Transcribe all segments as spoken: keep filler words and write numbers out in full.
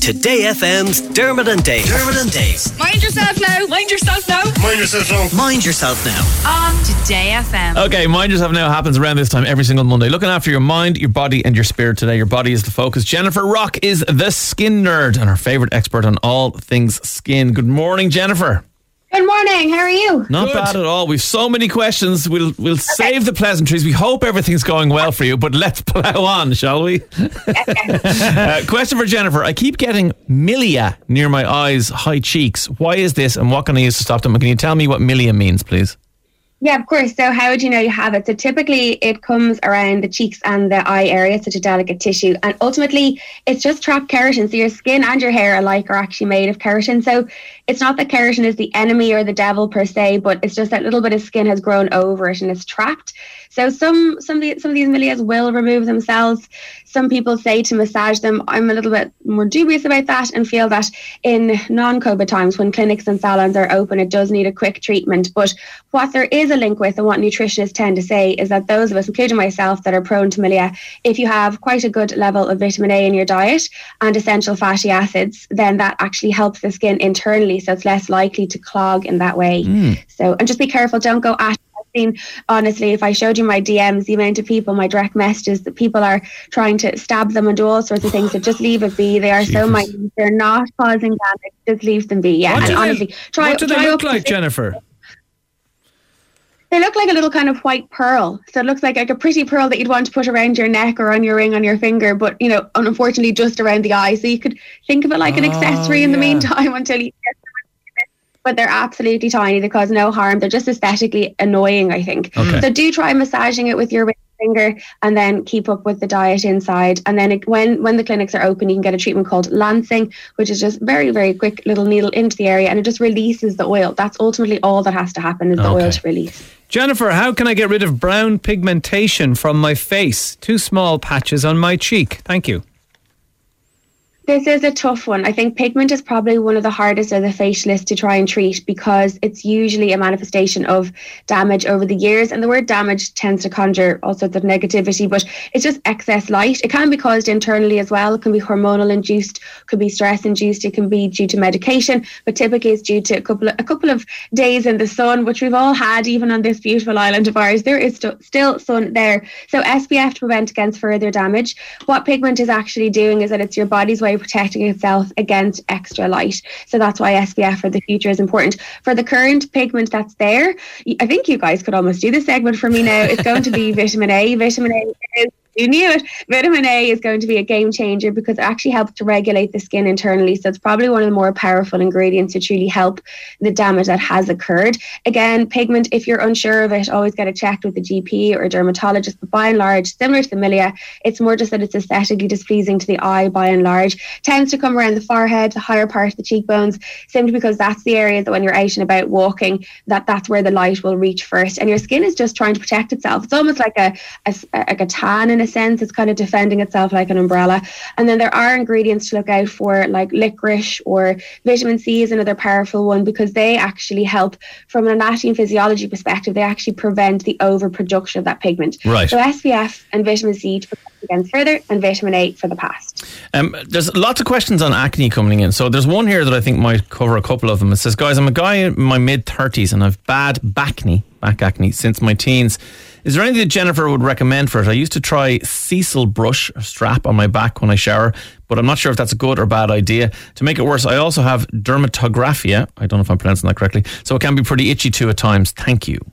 Today F M's Dermot and Dave. Dermot and Dave. Mind yourself now. Mind yourself now. Mind yourself now. Mind yourself now. On Today F M. Okay, Mind Yourself Now happens around this time every single Monday. Looking after your mind, your body and your spirit today. Your body is the focus. Jennifer Rock is the skin nerd and our favourite expert on all things skin. Good morning, Jennifer. Good morning. How are you? Not Good. bad at all. We've so many questions. We'll we'll okay. save the pleasantries. We hope everything's going well for you, but let's plough on, shall we? uh, question for Jennifer. I keep getting milia near my eyes, high cheeks. Why is this and what can I use to stop them? Can you tell me what milia means, please? Yeah, of course. So how would you know you have it? So typically it comes around the cheeks and the eye area, such a delicate tissue. And ultimately it's just trapped keratin. So your skin and your hair alike are actually made of keratin. So it's not that keratin is the enemy or the devil per se, but it's just that little bit of skin has grown over it and it's trapped. So some some of, the, some of these milias will remove themselves. Some people say to massage them. I'm a little bit more dubious about that and feel that in non-COVID times when clinics and salons are open, it does need a quick treatment. But what there is a link with and what nutritionists tend to say is that those of us, including myself, that are prone to milia, if you have quite a good level of vitamin A in your diet and essential fatty acids, then that actually helps the skin internally, so it's less likely to clog in that way. Mm. So, and just be careful, don't go at Seen, honestly, if I showed you my D Ms, the amount of people, my direct messages, that people are trying to stab them and do all sorts of things, so just leave it be. They are Jesus. so minute. They're not causing damage. Just leave them be. Yeah, what and do honestly, they, try. What do they try look like, Jennifer? They look like a little kind of white pearl. So it looks like, like a pretty pearl that you'd want to put around your neck or on your ring on your finger, but, you know, unfortunately just around the eye. So you could think of it like an oh, accessory in yeah. the meantime until you get but they're absolutely tiny. They cause no harm. They're just aesthetically annoying, I think. Okay. So do try massaging it with your finger and then keep up with the diet inside. And then it, when, when the clinics are open, you can get a treatment called lancing, which is just very, very quick little needle into the area and it just releases the oil. That's ultimately all that has to happen is the okay. oil to release. Jennifer, how can I get rid of brown pigmentation from my face? Two small patches on my cheek. Thank you. This is a tough one. I think pigment is probably one of the hardest of the facialists to try and treat because it's usually a manifestation of damage over the years. And the word damage tends to conjure all sorts of negativity, but it's just excess light. It can be caused internally as well. It can be hormonal induced, could be stress induced. It can be due to medication, but typically it's due to a couple of, a couple of days in the sun, which we've all had, even on this beautiful island of ours. There is st- still sun there. So S P F to prevent against further damage. What pigment is actually doing is that it's your body's way of protecting itself against extra light. So that's why S P F for the future is important. For the current pigment that's there, I think you guys could almost do this segment for me now. It's going to be vitamin A. Vitamin A is You knew it. Vitamin A is going to be a game changer because it actually helps to regulate the skin internally. So it's probably one of the more powerful ingredients to truly help the damage that has occurred. Again, pigment, if you're unsure of it, always get it checked with a G P or a dermatologist. But by and large, similar to the milia, it's more just that it's aesthetically displeasing to the eye by and large. Tends to come around the forehead, the higher part of the cheekbones, simply because that's the area that when you're out and about walking, that that's where the light will reach first. And your skin is just trying to protect itself. It's almost like a, a, like a tan in a sense. It's kind of defending itself like an umbrella. And then there are ingredients to look out for, like licorice, or vitamin C is another powerful one, because they actually help from an anatomy and physiology perspective. They actually prevent the overproduction of that pigment. Right. So S P F and vitamin C to protect against further, and vitamin A for the past. Um, there's lots of questions on acne coming in. So there's one here that I think might cover a couple of them. It says, guys, I'm a guy in my mid thirties and I've bad back acne, back acne since my teens. Is there anything that Jennifer would recommend for it? I used to try Cecil brush or strap on my back when I shower, but I'm not sure if that's a good or bad idea. To make it worse, I also have dermatographia. I don't know if I'm pronouncing that correctly. So it can be pretty itchy too at times. Thank you.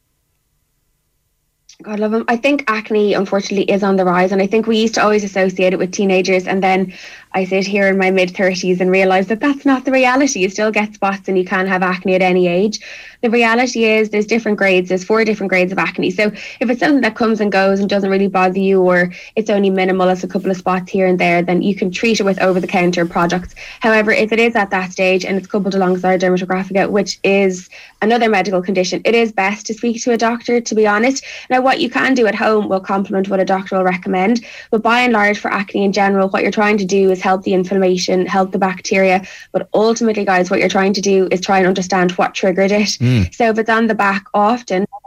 God love him. I think acne, unfortunately, is on the rise. And I think we used to always associate it with teenagers. And then I sit here in my mid thirties and realise that that's not the reality. You still get spots and you can have acne at any age. The reality is there's different grades. There's four different grades of acne. So if it's something that comes and goes and doesn't really bother you, or it's only minimal, it's a couple of spots here and there, then you can treat it with over-the-counter products. However, if it is at that stage and it's coupled alongside dermatographica, which is another medical condition, it is best to speak to a doctor, to be honest. Now, what you can do at home will complement what a doctor will recommend. But by and large, for acne in general, what you're trying to do is help the inflammation, help the bacteria. But ultimately, guys, what you're trying to do is try and understand what triggered it. Mm. So if it's on the back, often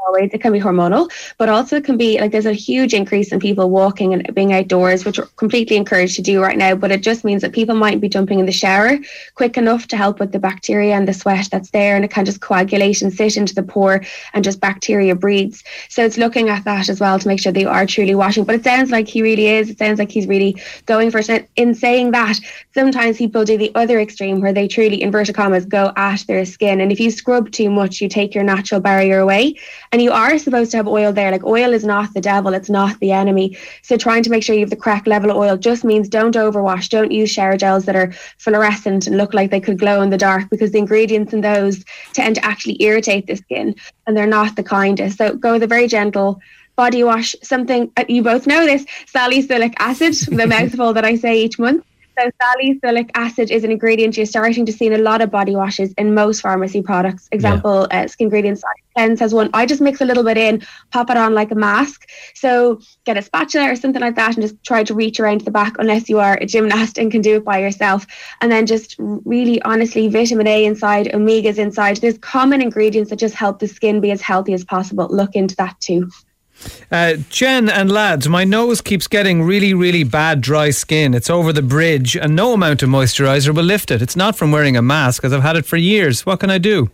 always. It can be hormonal, but also it can be like there's a huge increase in people walking and being outdoors, which we're completely encouraged to do right now. But it just means that people might be jumping in the shower quick enough to help with the bacteria and the sweat that's there, and it can just coagulate and sit into the pore and just bacteria breeds. So it's looking at that as well to make sure they are truly washing. But it sounds like he really is. It sounds like he's really going for it. In saying that, sometimes people do the other extreme where they truly, inverted commas, go at their skin. And if you scrub too much, you take your natural barrier away. And you are supposed to have oil there. Like, oil is not the devil, it's not the enemy. So trying to make sure you have the correct level of oil just means don't overwash. Don't use shower gels that are fluorescent and look like they could glow in the dark, because the ingredients in those tend to actually irritate the skin, and they're not the kindest. So go with a very gentle body wash. Something, you both know this, salicylic acid, the mouthful that I say each month. So salicylic acid is an ingredient you're starting to see in a lot of body washes in most pharmacy products. Example, yeah. uh, Skin Ingredients Cleanse has one. I just mix a little bit in, pop it on like a mask. So get a spatula or something like that and just try to reach around to the back, unless you are a gymnast and can do it by yourself. And then just really, honestly, vitamin A inside, omegas inside. There's common ingredients that just help the skin be as healthy as possible. Look into that too. Uh, Jen and lads, my nose keeps getting really, really bad dry skin. It's over the bridge and no amount of moisturiser will lift it. It's not from wearing a mask, as I've had it for years. What can I do?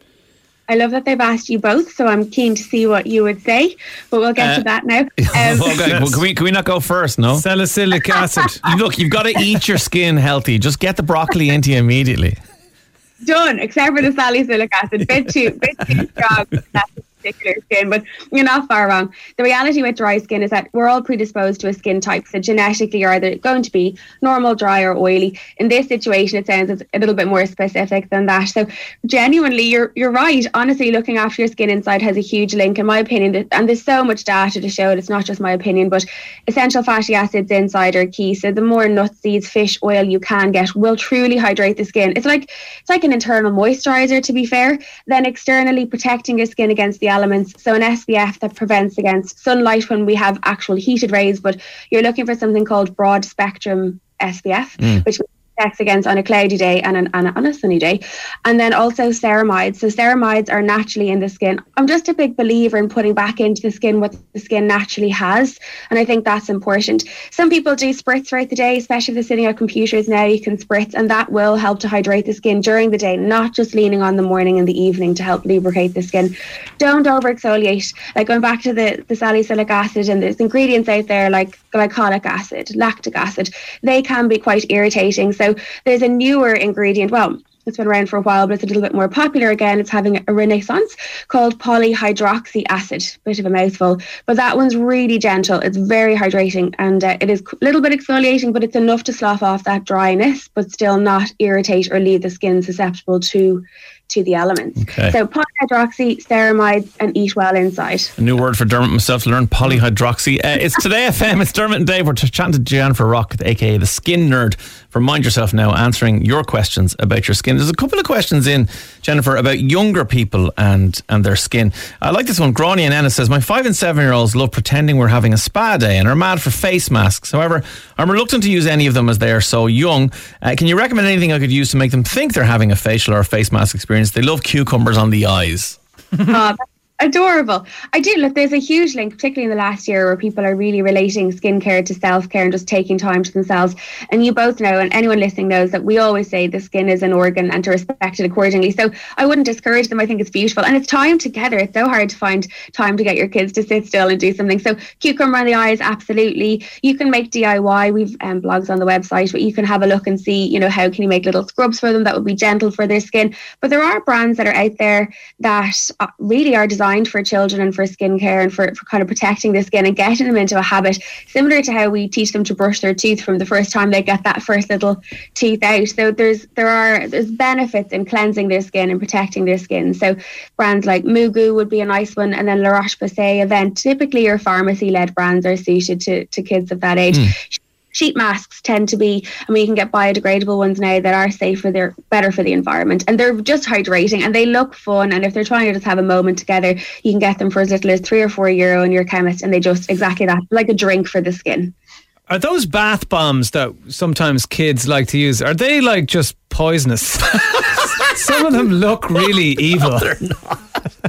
I love that they've asked you both, so I'm keen to see what you would say, but we'll get uh, to that now. Um, okay, well, can we can we not go first, no? Salicylic acid. Look, you've got to eat your skin healthy. Just get the broccoli into you immediately. Done, except for the salicylic acid. Bit too, bit too strong. That's particular skin, but you're not far wrong. The reality with dry skin is that we're all predisposed to a skin type. So genetically, you're either going to be normal, dry, or oily. In this situation, it sounds a little bit more specific than that. So genuinely, you're you're right. Honestly, looking after your skin inside has a huge link, in my opinion. And there's so much data to show it. It's not just my opinion, but essential fatty acids inside are key. So the more nuts, seeds, fish oil you can get will truly hydrate the skin. It's like it's like an internal moisturizer, to be fair. Then externally protecting your skin against the elements. So an S P F that prevents against sunlight when we have actual heated rays, but you're looking for something called broad spectrum S P F, mm. which protects against on a cloudy day and an, and on a sunny day. And then also ceramides. So ceramides are naturally in the skin. I'm just a big believer in putting back into the skin what the skin naturally has, and I think that's important. Some people do spritz throughout the day, especially if they're sitting at computers now. You can spritz, and that will help to hydrate the skin during the day, not just leaning on the morning and the evening to help lubricate the skin. Don't over exfoliate. Like going back to the, the salicylic acid, and there's ingredients out there like glycolic acid, lactic acid. They can be quite irritating. So there's a newer ingredient, well, it's been around for a while, but it's a little bit more popular again. It's having a renaissance, called polyhydroxy acid. Bit of a mouthful, but that one's really gentle. It's very hydrating, and uh, it is a little bit exfoliating, but it's enough to slough off that dryness, but still not irritate or leave the skin susceptible to to the elements. Okay. So polyhydroxy, ceramides, and eat well inside. A new word for Dermot myself to learn, polyhydroxy. Uh, it's Today F M, it's Dermot and Dave. We're chatting to Jennifer Rock, aka the Skin Nerd, from Mind Yourself Now, answering your questions about your skin. There's a couple of questions in, Jennifer, about younger people and, and their skin. I like this one. Gráinne and Ennis says, my five and seven year olds love pretending we're having a spa day and are mad for face masks. However, I'm reluctant to use any of them as they are so young. Uh, can you recommend anything I could use to make them think they're having a facial or a face mask experience? They love cucumbers on the eyes. Oh, that's adorable. I do. Look, there's a huge link, particularly in the last year, where people are really relating skincare to self-care and just taking time to themselves. And you both know, and anyone listening knows, that we always say the skin is an organ and to respect it accordingly. So I wouldn't discourage them. I think it's beautiful. And it's time together. It's so hard to find time to get your kids to sit still and do something. So cucumber on the eyes, absolutely. You can make D I Y. We've um, blogs on the website, but you can have a look and see, you know, how can you make little scrubs for them that would be gentle for their skin. But there are brands that are out there that really are designed for children and for skincare and for, for kind of protecting the skin and getting them into a habit, similar to how we teach them to brush their teeth from the first time they get that first little tooth out. So there's there are there's benefits in cleansing their skin and protecting their skin. So brands like Mugu would be a nice one, and then La Roche-Posay, Event. Typically your pharmacy-led brands are suited to, to kids of that age. Mm. Sheet masks tend to be, I mean, you can get biodegradable ones now that are safer, they're better for the environment, and they're just hydrating and they look fun. And if they're trying to just have a moment together, you can get them for as little as three or four euro in your chemist, and they just exactly that, like a drink for the skin. Are those bath bombs that sometimes kids like to use, are they like just poisonous? Some of them look really evil. No, they're not.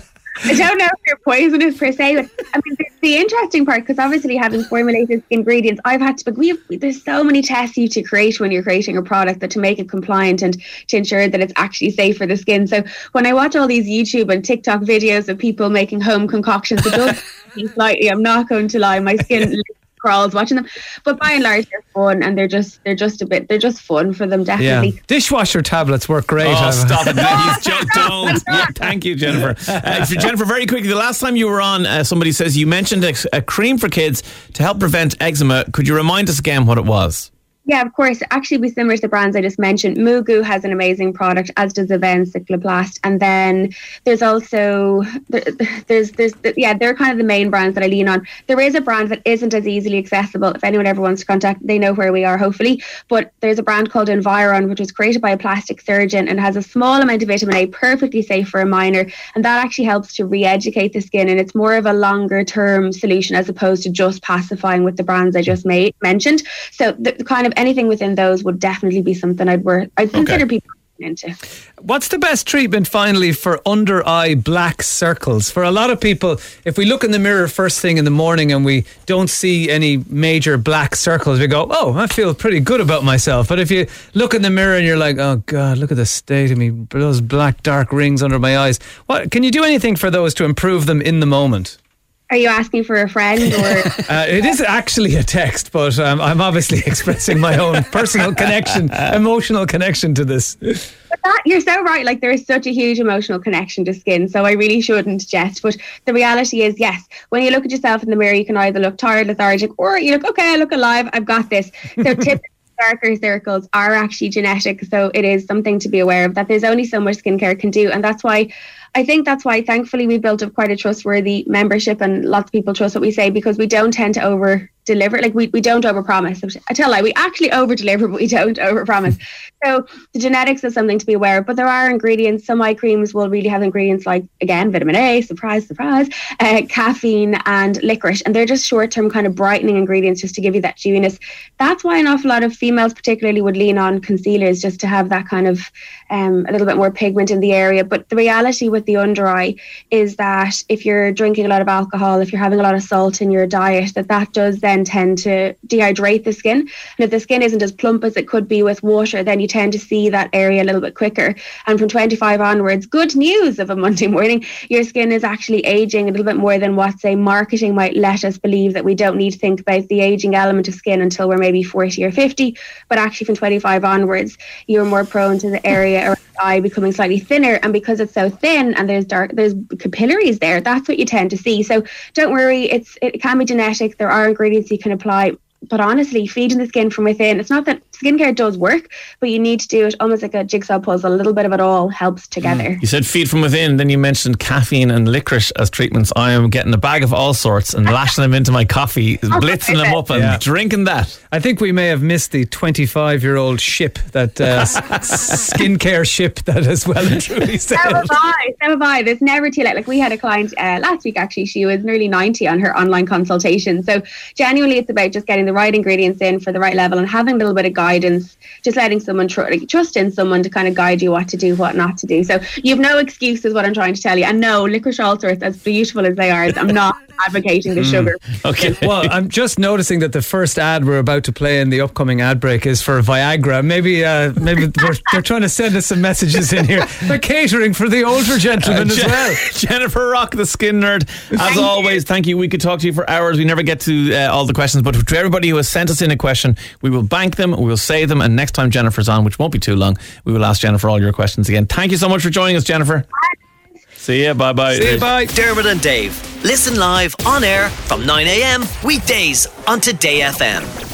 I don't know if they're poisonous per se, but I mean, the, the interesting part, because obviously having formulated ingredients, I've had to, but we have, there's so many tests you have to create when you're creating a product that to make it compliant and to ensure that it's actually safe for the skin. So when I watch all these YouTube and TikTok videos of people making home concoctions, it does me slightly, I'm not going to lie, my skin crawls watching them, but by and large they're fun, and they're just they're just a bit they're just fun for them, definitely. Yeah. Dishwasher tablets work great. Oh, stop it. Please, just don't. Yeah, thank you, Jennifer. Uh, for Jennifer, very quickly, the last time you were on, uh, somebody says you mentioned a, a cream for kids to help prevent eczema. Could you remind us again what it was? Yeah, of course. Actually, we similar to the brands I just mentioned. Mugu has an amazing product, as does Aven Cycloplast. And then there's also, there, there's, there's, yeah, they're kind of the main brands that I lean on. There is a brand that isn't as easily accessible. If anyone ever wants to contact, they know where we are, hopefully. But there's a brand called Environ, which was created by a plastic surgeon and has a small amount of vitamin A, perfectly safe for a minor. And that actually helps to re-educate the skin. And it's more of a longer term solution as opposed to just pacifying with the brands I just made, mentioned. So the kind of anything within those would definitely be something I'd work. I'd consider okay. people into. What's the best treatment finally for under eye black circles? For a lot of people, if we look in the mirror first thing in the morning and we don't see any major black circles, we go, oh, I feel pretty good about myself. But if you look in the mirror and you're like, oh God, look at the state of me, those black dark rings under my eyes. What can you do anything for those to improve them in the moment? Are you asking for a friend, or? uh, it is actually a text, but um, I'm obviously expressing my own personal connection, emotional connection to this. But that, you're so right. Like, there is such a huge emotional connection to skin, so I really shouldn't jest. But the reality is, yes, when you look at yourself in the mirror, you can either look tired, lethargic, or you look, okay, I look alive, I've got this. So typically, darker circles are actually genetic, so it is something to be aware of, that there's only so much skincare can do. And that's why I think that's why thankfully we built up quite a trustworthy membership, and lots of people trust what we say, because we don't tend to over deliver. Like we, we don't over promise. I tell you, we actually over deliver, but we don't over promise. So the genetics is something to be aware of, but there are ingredients. Some eye creams will really have ingredients like, again, vitamin A, surprise, surprise, uh, caffeine and licorice. And they're just short-term kind of brightening ingredients just to give you that dewiness. That's why an awful lot of females particularly would lean on concealers, just to have that kind of um, a little bit more pigment in the area. But the reality with the under eye is that if you're drinking a lot of alcohol, if you're having a lot of salt in your diet, that that does then tend to dehydrate the skin. And if the skin isn't as plump as it could be with water, then you tend to see that area a little bit quicker. And from twenty-five onwards, good news of a Monday morning, your skin is actually aging a little bit more than what, say, marketing might let us believe, that we don't need to think about the aging element of skin until we're maybe forty or fifty. But actually from twenty-five onwards, you're more prone to the area around the eye becoming slightly thinner. And because it's so thin and there's dark, there's capillaries there, that's what you tend to see. So don't worry, it's it can be genetic. There are ingredients you can apply. But honestly, feeding the skin from within, it's not that skincare does work, but you need to do it almost like a jigsaw puzzle. A little bit of it all helps together. Mm. You said feed from within, then you mentioned caffeine and licorice as treatments. I am getting a bag of all sorts and lashing them into my coffee, blitzing them up and yeah. drinking that. I think we may have missed the twenty-five-year-old ship, that uh, skincare ship that has well and truly sailed. So have I, so have I. There's never too late. Like, we had a client uh, last week, actually. She was nearly ninety on her online consultation. So genuinely, it's about just getting the right ingredients in for the right level and having a little bit of guidance, just letting someone tr- like, trust in someone to kind of guide you what to do, what not to do. So you have no excuse, is what I'm trying to tell you. And no, licorice all sorts, as beautiful as they are, I'm not advocating the mm. sugar. Okay. Well, I'm just noticing that the first ad we're about to play in the upcoming ad break is for Viagra. Maybe uh, maybe they're, they're trying to send us some messages in here. They're catering for the older gentlemen uh, Je- as well. Jennifer Rock, the skin nerd. As thank always, you. Thank you. We could talk to you for hours. We never get to uh, all the questions, but to everybody who has sent us in a question, we will bank them, we will save them, and next time Jennifer's on, which won't be too long, we will ask Jennifer all your questions again. Thank you so much for joining us, Jennifer. Bye. See ya. Bye bye. See you. Bye. Dermot and Dave. Listen live on air from nine a.m. weekdays on Today F M.